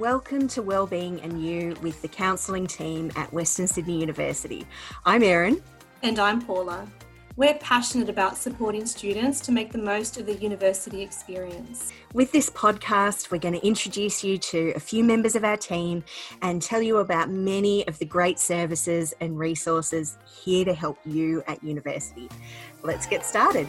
Welcome to Wellbeing and You with the counselling team at Western Sydney University. I'm Erin. And I'm Paula. We're passionate about supporting students to make the most of the university experience. With this podcast, we're going to introduce you to a few members of our team and tell you about many of the great services and resources here to help you at university. Let's get started.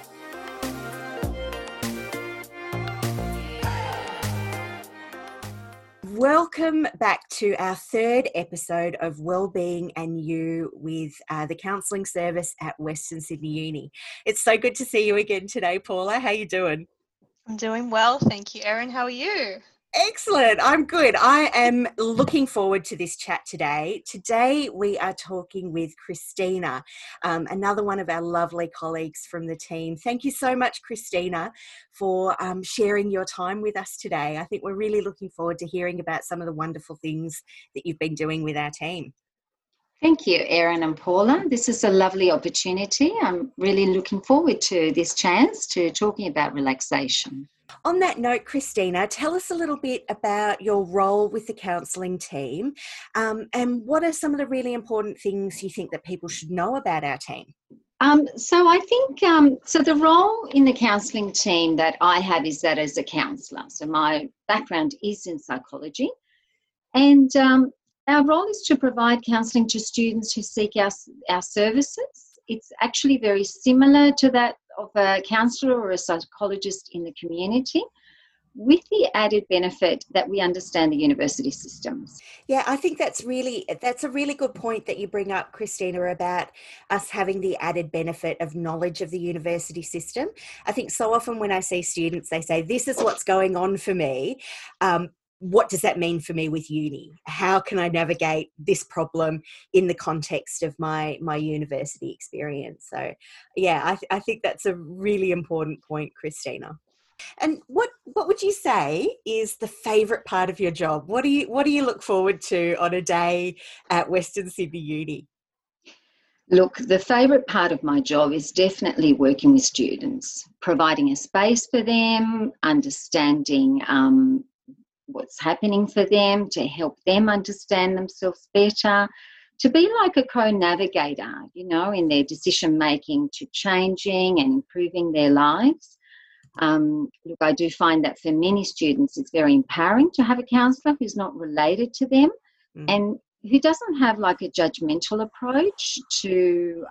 Welcome back to our third episode of Wellbeing and You with the counselling service at Western Sydney Uni. It's so good to see you again today, Paula. How are you doing? I'm doing well, thank you, Erin. How are you? Excellent. I'm good. I am looking forward to this chat today. Today we are talking with Christina, another one of our lovely colleagues from the team. Thank you so much, Christina, for sharing your time with us today. I think we're really looking forward to hearing about some of the wonderful things that you've been doing with our team. Thank you, Erin and Paula. This is a lovely opportunity. I'm really looking forward to this chance to talking about relaxation. On that note, Christina, tell us a little bit about your role with the counselling team and what are some of the really important things you think that people should know about our team? So I think, the role in the counselling team that I have is that as a counsellor. So my background is in psychology, and our role is to provide counselling to students who seek our services. It's actually very similar to that of a counsellor or a psychologist in the community, with the added benefit that we understand the university systems. Yeah, I think that's a really good point that you bring up, Christina, about us having the added benefit of knowledge of the university system. I think so often when I see students, they say, this is what's going on for me. What does that mean for me with uni? How can I navigate this problem in the context of my university experience? So, yeah, I think that's a really important point, Christina. And what would you say is the favourite part of your job? What do you look forward to on a day at Western Sydney Uni? Look, the favourite part of my job is definitely working with students, providing a space for them, understanding what's happening for them, to help them understand themselves better, to be like a co-navigator, in their decision making to changing and improving their lives. Look, I do find that for many students it's very empowering to have a counsellor who's not related to them and who doesn't have like a judgmental approach to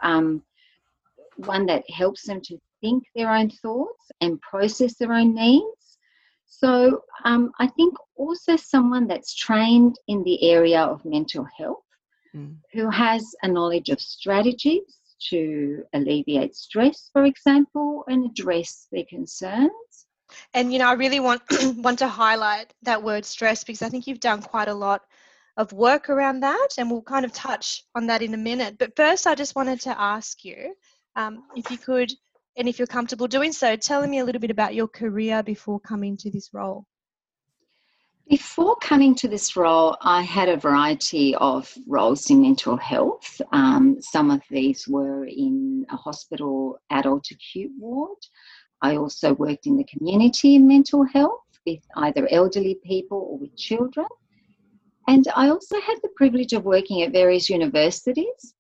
one that helps them to think their own thoughts and process their own needs. So I think also someone that's trained in the area of mental health, who has a knowledge of strategies to alleviate stress, for example, and address their concerns. And, I really want to highlight that word stress, because I think you've done quite a lot of work around that, and we'll kind of touch on that in a minute. But first, I just wanted to ask you, if you could, and if you're comfortable doing so, tell me a little bit about your career before coming to this role. Before coming to this role, I had a variety of roles in mental health. Some of these were in a hospital adult acute ward. I also worked in the community in mental health with either elderly people or with children. And I also had the privilege of working at various universities,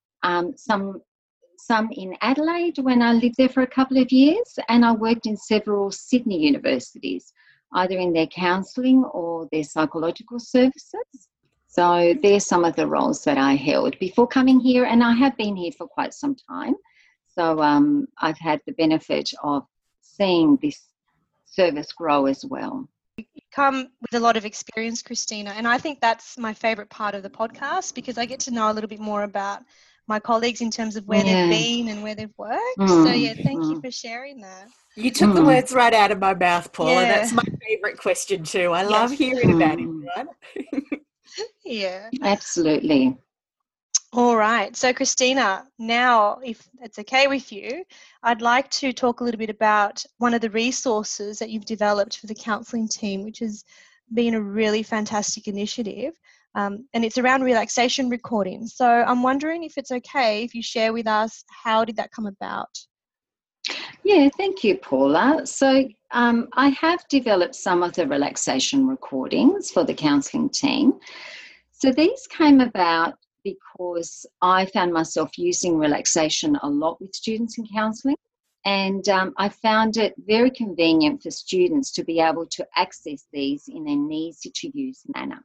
some in Adelaide when I lived there for a couple of years, and I worked in several Sydney universities, either in their counselling or their psychological services. So there's some of the roles that I held before coming here, and I have been here for quite some time. So I've had the benefit of seeing this service grow as well. You come with a lot of experience, Christina, and I think that's my favourite part of the podcast, because I get to know a little bit more about my colleagues in terms of where they've been and where they've worked. So, thank you for sharing that. You took the words right out of my mouth, Paula. Yeah. That's my favourite question too. I love hearing about it, right? Yeah. Absolutely. All right. So, Christina, now, if it's okay with you, I'd like to talk a little bit about one of the resources that you've developed for the counselling team, which has been a really fantastic initiative. And it's around relaxation recording. So I'm wondering if it's okay if you share with us, how did that come about? Yeah, thank you, Paula. So I have developed some of the relaxation recordings for the counselling team. So these came about because I found myself using relaxation a lot with students in counselling, and I found it very convenient for students to be able to access these in an easy-to-use manner.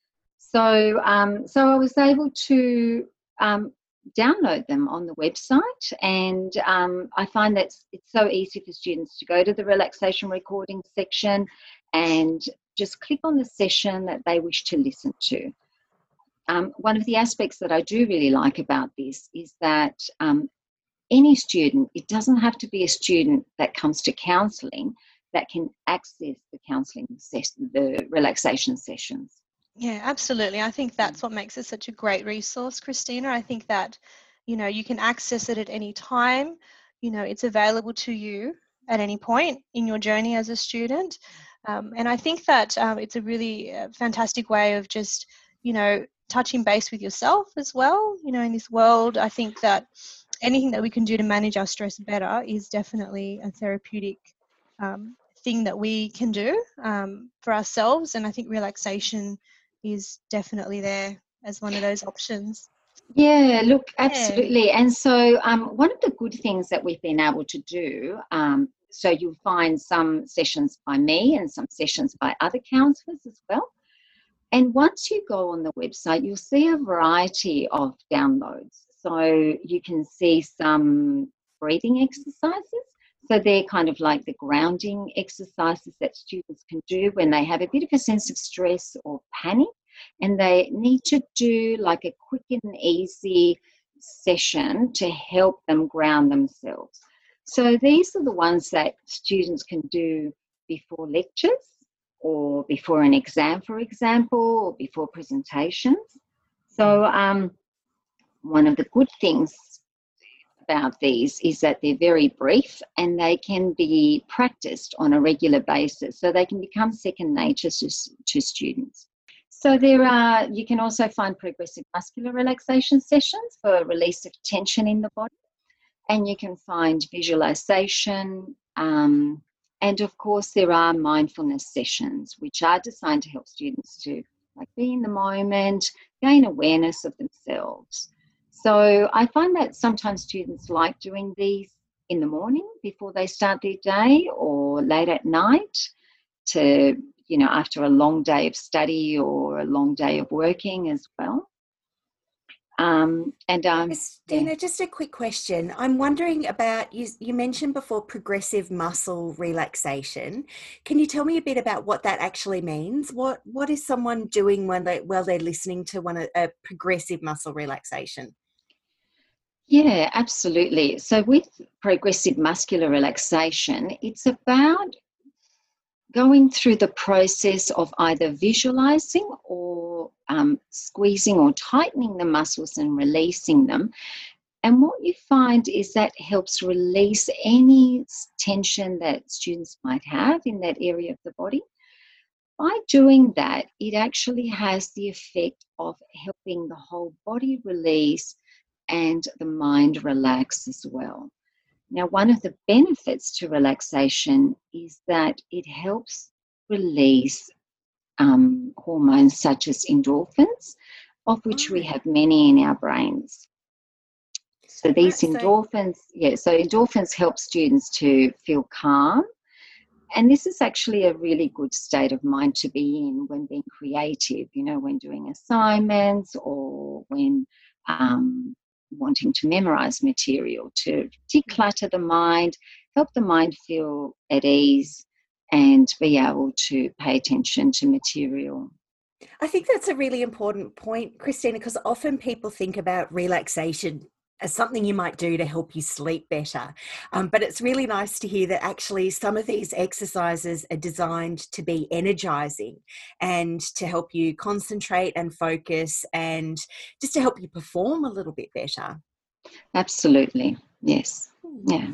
So, so I was able to download them on the website, and I find that it's so easy for students to go to the relaxation recording section and just click on the session that they wish to listen to. One of the aspects that I do really like about this is that any student, it doesn't have to be a student that comes to counselling that can access the counselling session, the relaxation sessions. Yeah, absolutely. I think that's what makes it such a great resource, Christina. I think that, you know, you can access it at any time. You know, it's available to you at any point in your journey as a student. And I think that it's a really fantastic way of just, you know, touching base with yourself as well. You know, in this world, I think that anything that we can do to manage our stress better is definitely a therapeutic thing that we can do for ourselves. And I think relaxation is definitely there as one of those options. Yeah, look, Yeah. absolutely. And so one of the good things that we've been able to do, so you'll find some sessions by me and some sessions by other counsellors as well. And once you go on the website, you'll see a variety of downloads. So you can see some breathing exercises. So they're kind of like the grounding exercises that students can do when they have a bit of a sense of stress or panic, and they need to do like a quick and easy session to help them ground themselves. So these are the ones that students can do before lectures or before an exam, for example, or before presentations. So one of the good things about these is that they're very brief and they can be practiced on a regular basis, so they can become second nature to students. So you can also find progressive muscular relaxation sessions for release of tension in the body, and you can find visualization, and of course there are mindfulness sessions which are designed to help students to be in the moment, gain awareness of themselves. So I find that sometimes students like doing these in the morning before they start their day, or late at night to, you know, after a long day of study or a long day of working as well. Christina, just a quick question. I'm wondering about, you mentioned before progressive muscle relaxation. Can you tell me a bit about what that actually means? What is someone doing while they're listening to a progressive muscle relaxation? Yeah, absolutely. So with progressive muscular relaxation, it's about going through the process of either visualizing or squeezing or tightening the muscles and releasing them. And what you find is that helps release any tension that students might have in that area of the body. By doing that, it actually has the effect of helping the whole body release and the mind relax as well. Now, one of the benefits to relaxation is that it helps release hormones such as endorphins, of which we have many in our brains. So these endorphins, so endorphins help students to feel calm. And this is actually a really good state of mind to be in when being creative, you know, when doing assignments or when wanting to memorize material, to declutter the mind, help the mind feel at ease and be able to pay attention to material. I think that's a really important point, Christina, because often people think about relaxation as something you might do to help you sleep better. But it's really nice to hear that actually some of these exercises are designed to be energizing and to help you concentrate and focus and just to help you perform a little bit better. Absolutely. Yes. Yeah.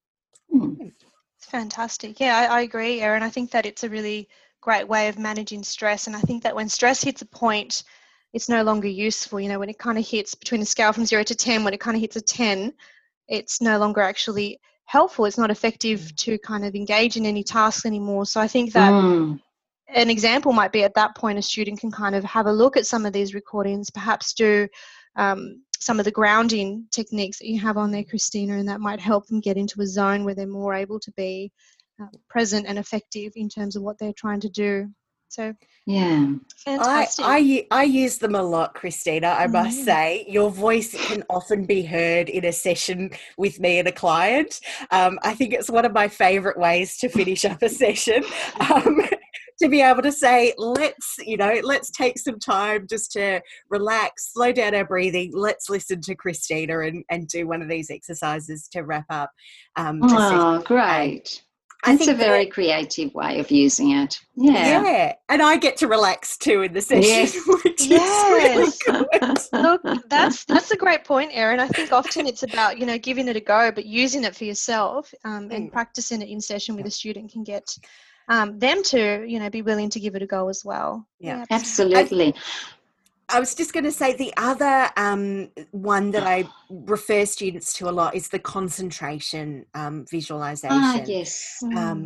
It's fantastic. Yeah, I agree, Erin. I think that it's a really great way of managing stress. And I think that when stress hits a point, it's no longer useful. You know, when it kind of hits between a scale from 0 to 10, when it kind of hits a 10, it's no longer actually helpful. It's not effective to kind of engage in any tasks anymore. So I think that an example might be at that point a student can kind of have a look at some of these recordings, perhaps do some of the grounding techniques that you have on there, Christina, and that might help them get into a zone where they're more able to be present and effective in terms of what they're trying to do. So yeah, fantastic. I use them a lot, Christina, I must say. Your voice can often be heard in a session with me and a client. I think it's one of my favourite ways to finish up a session. To be able to say, let's take some time just to relax, slow down our breathing. Let's listen to Christina and do one of these exercises to wrap up. Great. I It's think a very creative way of using it. Yeah. And I get to relax too in the session, Yes. which is really good. Look, that's a great point, Erin. I think often it's about, giving it a go, but using it for yourself and practicing it in session with a student can get them to, be willing to give it a go as well. Yeah. Absolutely. I was just going to say the other one that I refer students to a lot is the concentration visualization. Yes.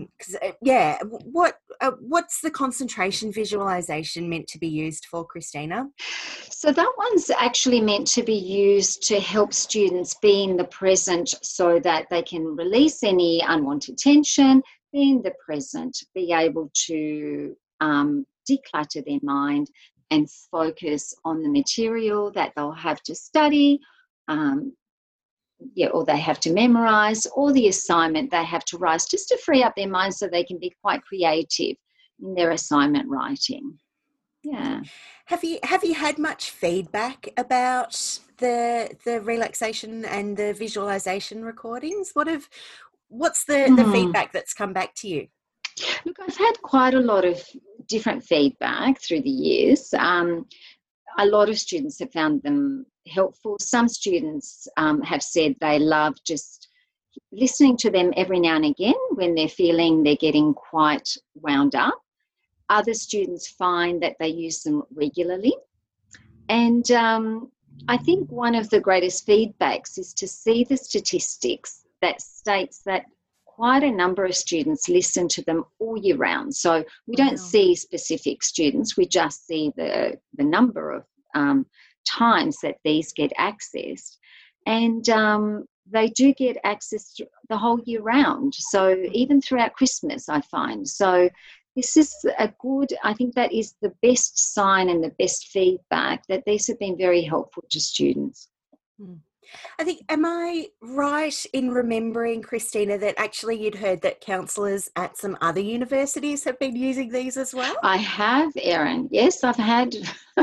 What's the concentration visualization meant to be used for, Christina? So that one's actually meant to be used to help students be in the present so that they can release any unwanted tension, be in the present, be able to declutter their mind and focus on the material that they'll have to study, or they have to memorise, or the assignment they have to write, just to free up their mind so they can be quite creative in their assignment writing. Yeah. Have you had much feedback about the relaxation and the visualisation recordings? What's the feedback that's come back to you? Look, I've had quite a lot of different feedback through the years. A lot of students have found them helpful. Some students have said they love just listening to them every now and again when they're feeling they're getting quite wound up. Other students find that they use them regularly. And I think one of the greatest feedbacks is to see the statistics that states that quite a number of students listen to them all year round. So we don't see specific students, we just see the number of times that these get accessed. And they do get access the whole year round. So even throughout Christmas, I find. So this is I think that is the best sign and the best feedback that these have been very helpful to students. I think, am I right in remembering, Christina, that actually you'd heard that counsellors at some other universities have been using these as well? I have, Erin. Yes, I've heard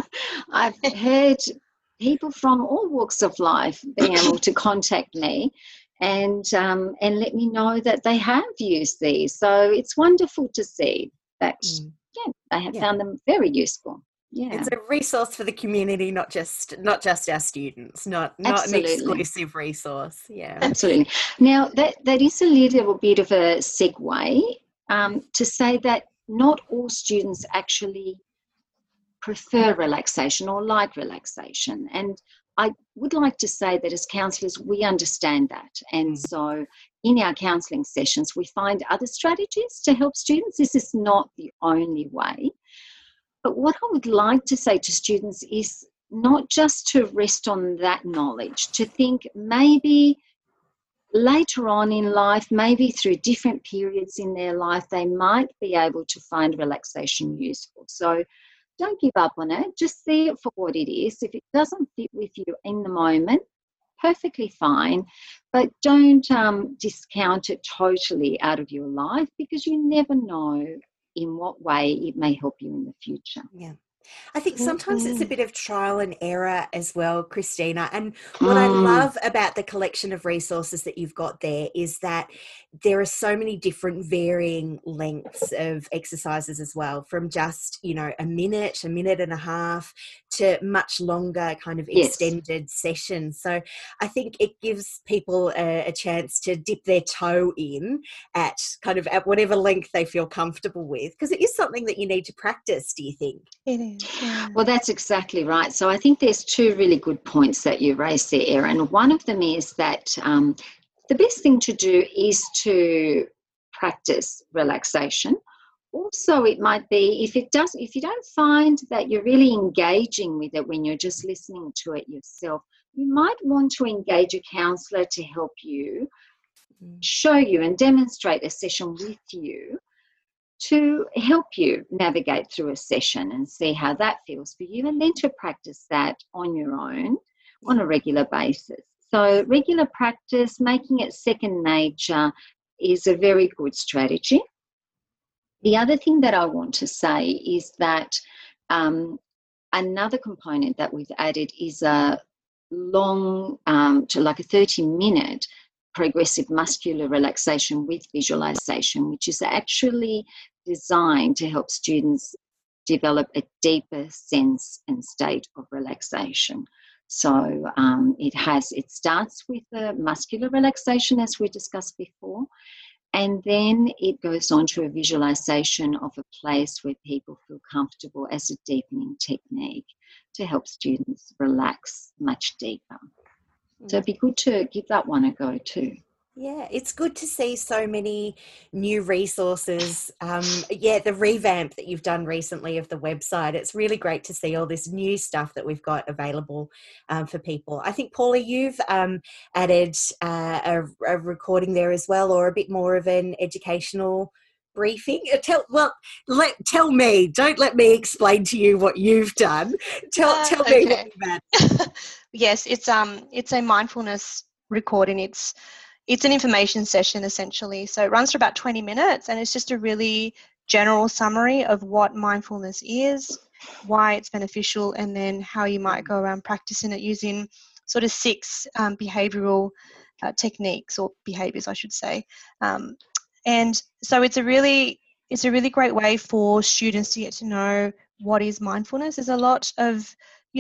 people from all walks of life being able to contact me and let me know that they have used these. So it's wonderful to see that they have found them very useful. Yeah. It's a resource for the community, not just our students, not an exclusive resource. Yeah. Absolutely. Now that is a little bit of a segue to say that not all students actually prefer relaxation or like relaxation. And I would like to say that as counsellors, we understand that. And so in our counselling sessions, we find other strategies to help students. This is not the only way. But what I would like to say to students is not just to rest on that knowledge, to think maybe later on in life, maybe through different periods in their life, they might be able to find relaxation useful. So don't give up on it. Just see it for what it is. If it doesn't fit with you in the moment, perfectly fine. But don't discount it totally out of your life, because you never know in what way it may help you in the future. Yeah. I think sometimes it's a bit of trial and error as well, Christina. And what I love about the collection of resources that you've got there is that there are so many different varying lengths of exercises as well, from just, a minute and a half to much longer kind of extended sessions. So I think it gives people a chance to dip their toe in at whatever length they feel comfortable with, because it is something that you need to practice, do you think? It is. Yeah. Well, that's exactly right. So I think there's two really good points that you raised there, Erin. One of them is that the best thing to do is to practice relaxation. Also, it might be if you don't find that you're really engaging with it when you're just listening to it yourself, you might want to engage a counsellor to help you, show you and demonstrate a session with you to help you navigate through a session and see how that feels for you, and then to practice that on your own on a regular basis. So regular practice, making it second nature, is a very good strategy. The other thing that I want to say is that another component that we've added is a long, to like a 30-minute progressive muscular relaxation with visualization, which is actually designed to help students develop a deeper sense and state of relaxation. So it starts with the muscular relaxation, as we discussed before, and then it goes on to a visualization of a place where people feel comfortable as a deepening technique to help students relax much deeper. So it'd be good to give that one a go too. Yeah, it's good to see so many new resources. The revamp that you've done recently of the website, it's really great to see all this new stuff that we've got available for people. I think, Paula, you've added a recording there as well, or a bit more of an educational briefing. Tell me, don't let me explain to you what you've done. Tell me what you've added. Yes, it's a mindfulness recording. It's an information session essentially. So it runs for about 20 minutes, and it's just a really general summary of what mindfulness is, why it's beneficial, and then how you might go around practicing it using sort of 6 behavioural techniques, or behaviours I should say. And so it's a really great way for students to get to know what is mindfulness. There's a lot of,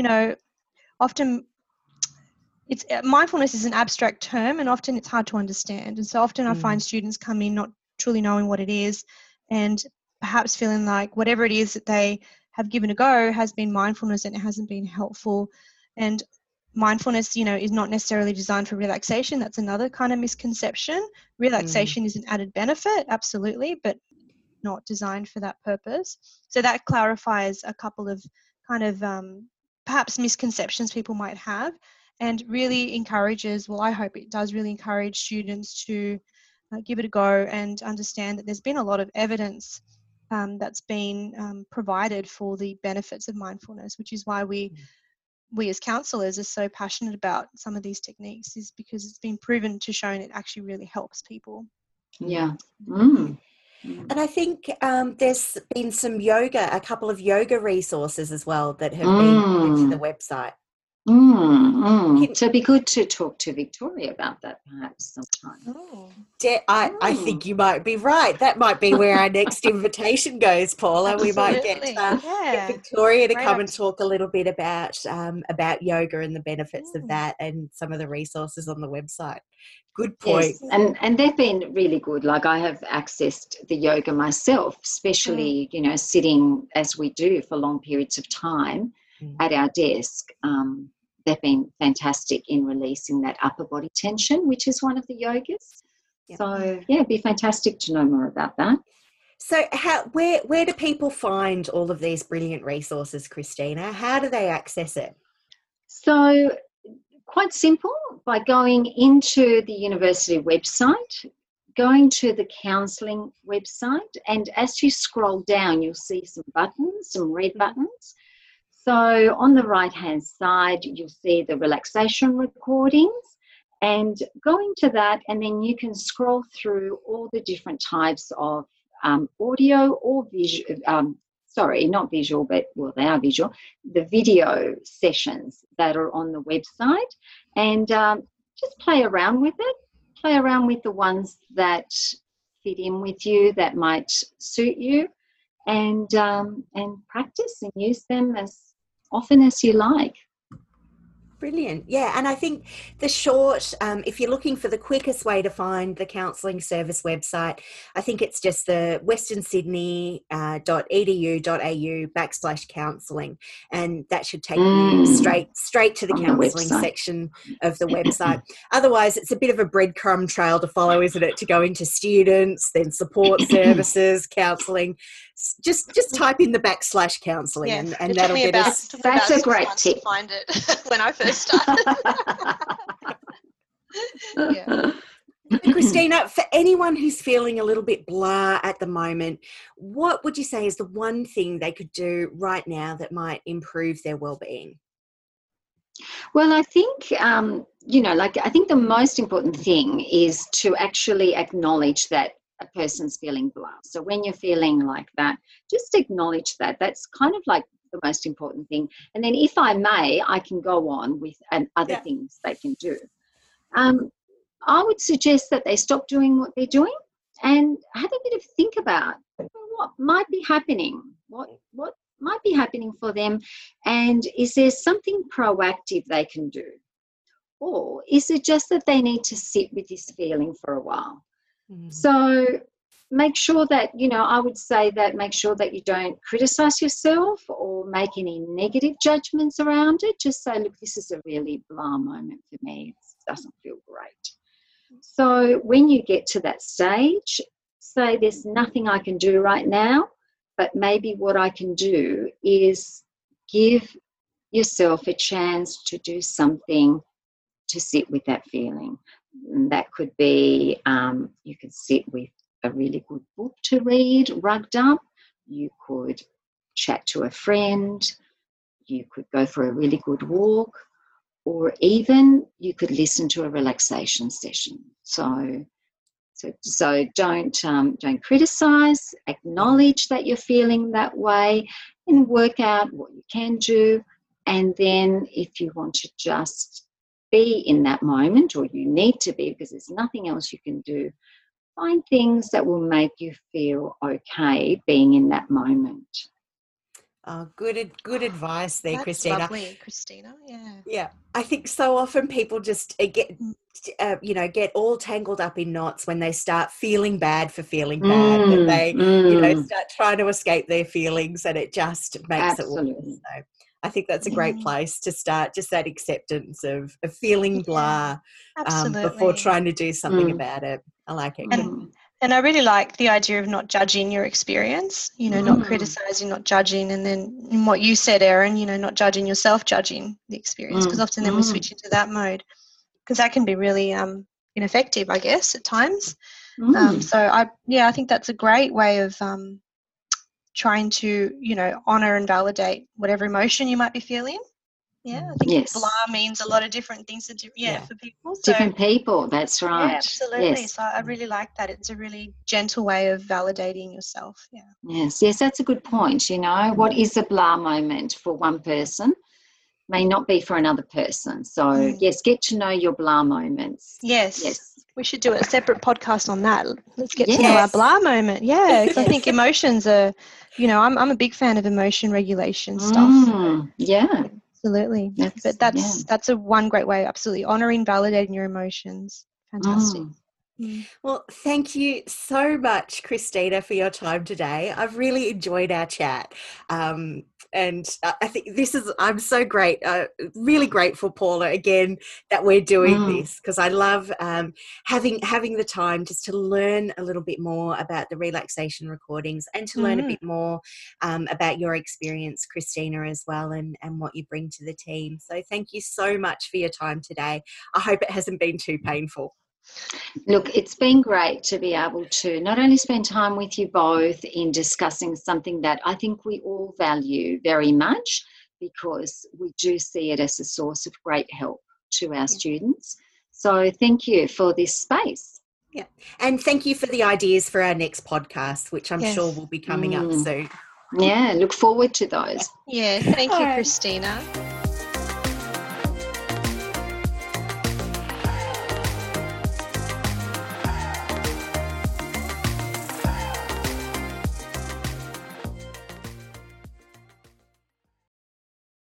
often mindfulness is an abstract term, and often it's hard to understand. And so often I find students come in not truly knowing what it is, and perhaps feeling like whatever it is that they have given a go has been mindfulness and it hasn't been helpful. And mindfulness, is not necessarily designed for relaxation. That's another kind of misconception. Relaxation is an added benefit, absolutely, but not designed for that purpose. So that clarifies a couple of kind of perhaps misconceptions people might have, and really encourages, well, I hope it does really encourage students to give it a go and understand that there's been a lot of evidence that's been provided for the benefits of mindfulness, which is why we as counsellors are so passionate about some of these techniques, is because it's been proven to show it actually really helps people. Yeah. And I think there's been a couple of yoga resources as well that have been added to the website. So it'd be good to talk to Victoria about that perhaps sometime. I think you might be right. That might be where our next invitation goes, Paula. We might get Victoria to come and talk a little bit about yoga and the benefits of that, and some of the resources on the website. Good point. Yes. And they've been really good. Like, I have accessed the yoga myself, especially, sitting as we do for long periods of time at our desk. They've been fantastic in releasing that upper body tension, which is one of the yogas. Yep. So, it'd be fantastic to know more about that. So where do people find all of these brilliant resources, Christina? How do they access it? So, quite simple, by going into the university website, going to the counselling website, and as you scroll down, you'll see some red buttons. So on the right-hand side, you'll see the relaxation recordings, and go into that, and then you can scroll through all the different types of audio or visual, not visual, but, well, they are visual, the video sessions that are on the website, and just play around with it. Play around with the ones that fit in with you, that might suit you, and practice and use them as often as you like. Brilliant. Yeah. And I think the short, if you're looking for the quickest way to find the counselling service website, I think it's just the westernsydney.edu.au/counselling. And that should take you straight to the counselling section of the website. Otherwise, it's a bit of a breadcrumb trail to follow, isn't it? To go into students, then support services, counselling. Just type in the /counselling and that'll get us. That's a great tip. To find it when I first started. Yeah. Christina, for anyone who's feeling a little bit blah at the moment, what would you say is the one thing they could do right now that might improve their well-being? Well, I think, I think the most important thing is to actually acknowledge that a person's feeling blah. So when you're feeling like that, just acknowledge that. That's kind of like the most important thing. And then if I may, I can go on with other things they can do. I would suggest that they stop doing what they're doing and have a bit of think about what might be happening, what might be happening for them, and is there something proactive they can do? Or is it just that they need to sit with this feeling for a while? So make sure that, I would say that make sure that you don't criticise yourself or make any negative judgments around it. Just say, look, this is a really blah moment for me. It doesn't feel great. So when you get to that stage, say there's nothing I can do right now, but maybe what I can do is give yourself a chance to do something to sit with that feeling. And that could be you could sit with a really good book to read, rugged up. You could chat to a friend. You could go for a really good walk, or even you could listen to a relaxation session. So don't criticise. Acknowledge that you're feeling that way, and work out what you can do. And then, if you want to just be in that moment, or you need to be because there's nothing else you can do, find things that will make you feel okay being in that moment. Oh, good advice there, That's Christina. Lovely, Christina. Yeah. Yeah, I think so often people just get all tangled up in knots when they start feeling bad for feeling bad, and they start trying to escape their feelings, and it just makes it worse. So I think that's a great place to start, just that acceptance of feeling blah before trying to do something about it. I like it. And I really like the idea of not judging your experience, not criticising, not judging. And then in what you said, Erin, not judging yourself, judging the experience, because often then we switch into that mode, because that can be really ineffective, I guess, at times. So I think that's a great way of trying to, honour and validate whatever emotion you might be feeling. Yeah, I think blah means a lot of different things for people. So, different people, that's right. Yeah, absolutely. Yes. So I really like that. It's a really gentle way of validating yourself. Yeah. Yes, that's a good point. What is a blah moment for one person may not be for another person. So, yes, get to know your blah moments. Yes. We should do a separate podcast on that. Let's get to know our blah moment. Yeah, because I think emotions are, I'm a big fan of emotion regulation stuff. Yeah. Absolutely. But that's one great way, absolutely. Honouring, validating your emotions. Fantastic. Well, thank you so much, Christina, for your time today. I've really enjoyed our chat. And I think I'm so really grateful, Paula, again, that we're doing this, because I love having the time just to learn a little bit more about the relaxation recordings, and to learn a bit more about your experience, Christina, as well, and what you bring to the team. So thank you so much for your time today. I hope it hasn't been too painful. Look, it's been great to be able to not only spend time with you both in discussing something that I think we all value very much, because we do see it as a source of great help to our students. So thank you for this space. Yeah, and thank you for the ideas for our next podcast, which I'm sure will be coming up soon. Yeah, look forward to those. Yeah, thank you, Christina.